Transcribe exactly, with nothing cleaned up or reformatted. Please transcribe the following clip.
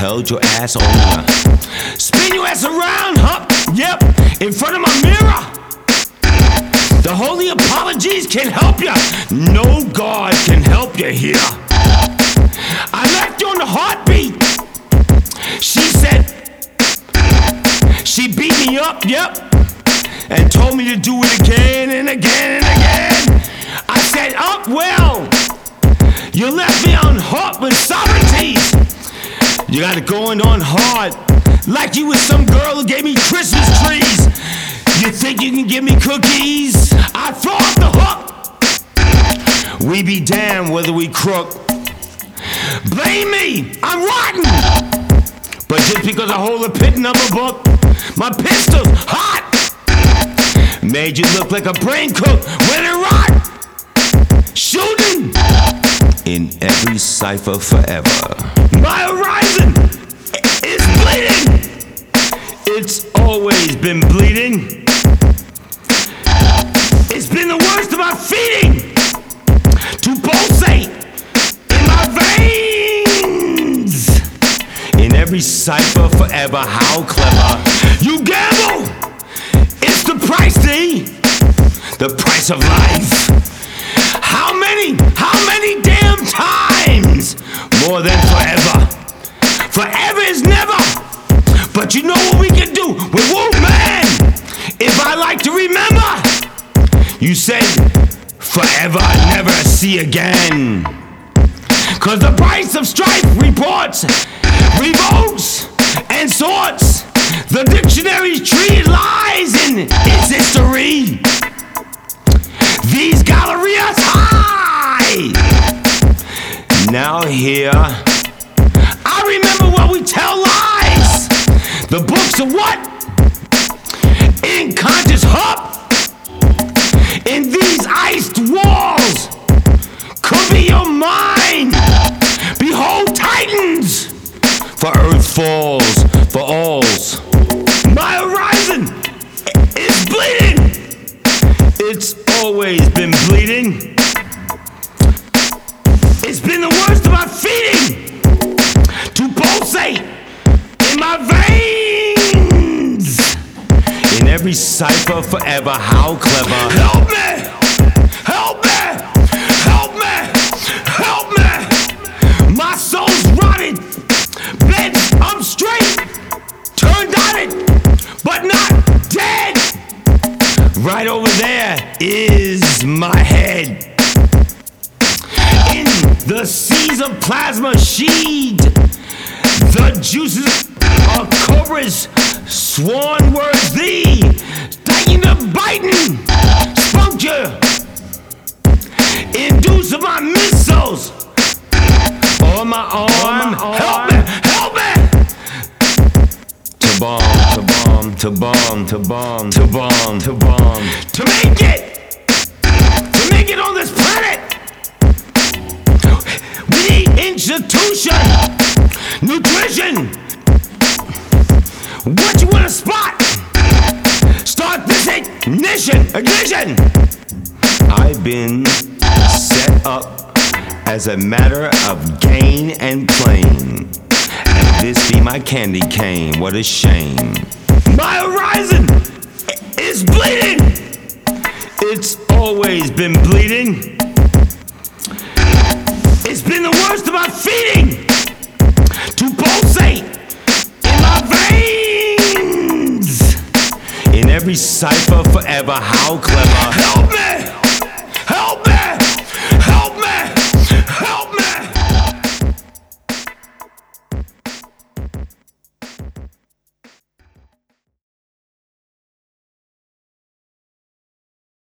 held your ass on ya. Spin your ass around, huh? Yep, in front of my mirror. The holy apologies can't help ya. No God can help you here. I left you on the heartbeat. She said, she beat me up, yep, and told me to do it again and again and again. I said, oh, well, you left me on hot with sovereignties. You got it going on hard, like you was some girl who gave me Christmas trees. You think you can give me cookies? I throw off the hook. We be damned whether we crook. Blame me, I'm rotten. But just because I hold a pit in a book, my pistol's hot. Made you look like a brain cook when it rot. Shooting in every cipher forever. My horizon is bleeding. It's always been bleeding. It's been the worst of my feeding to pulsate in my veins. In every cipher forever, how clever. You gamble! It's the price, D. The price of life. How many, how many damn times? More than forever. Forever is never. But you know what we can do with Wu Man? If I like to remember, you said forever, never see again. Cause the price of strife reports, revolts, and sorts. The dictionary's tree lies in its history. These gallerias high. Now here, I remember when we tell lies. The books of what? In conscious hub. In these iced walls. Could be your mind. Behold titans. For earth falls, for alls. My horizon is bleeding. It's always been bleeding. It's been the worst of my feeding to pulsate in my veins. In every cipher forever, how clever. Help me! Help me! Help me! Help me! My soul's rotted. Bent up straight. Turned on it, but not dead. Right over there is my head. In the seas of plasma sheathed, the juices of cobras, sworn words thee, taking the biting, spoke you, induce of my missiles, on my arm, help me, help me! To bomb, to bomb, to bomb, to bomb, to bomb, to bomb, to make it, to make it on this planet. We need institution, nutrition. What you wanna spot? Start this ignition, ignition. I've been set up as a matter of gain and plain. And this be my candy cane, what a shame. My horizon is bleeding. It's always been bleeding. It's been the worst of my feeding to pulsate in my veins. In every cipher forever, how clever. Help me! Help